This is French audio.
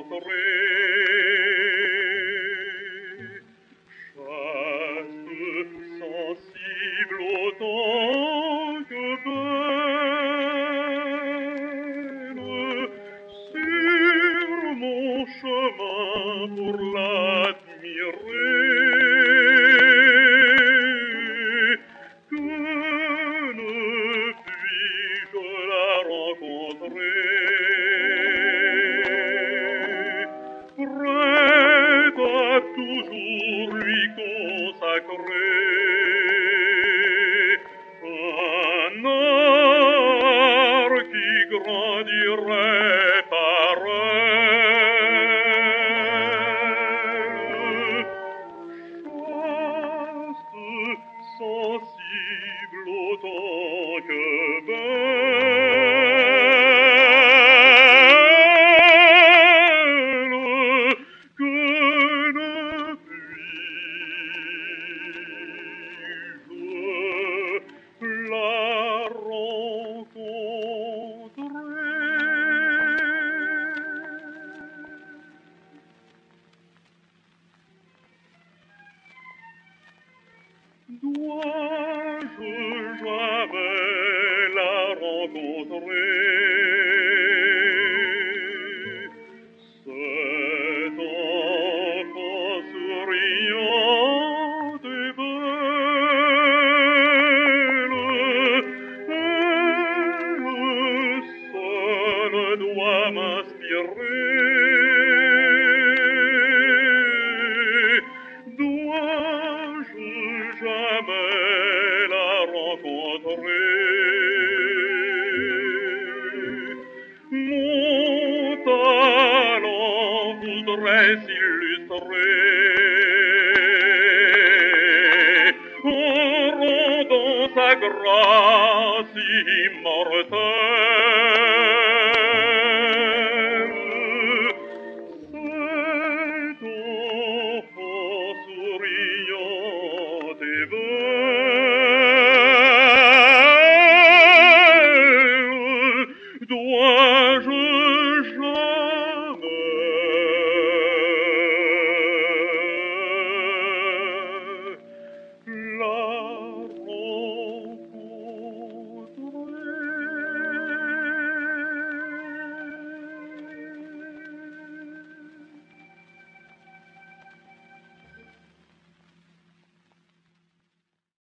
Sensible autant que belle, sur mon chemin pour l'admirer, que ne puis-je la rencontrer, prête à toujours lui consacrer un art qui grandirait par elle. Chaste, sensible autant que belle, que ne puis-je la dois-je jamais la rencontrer? Cette enfant souriante et belle, elle seule doit m'inspirer. Dois-je jamais la rencontrer? Mon talent voudrait s'illustrer en rendant sa grâce immortelle.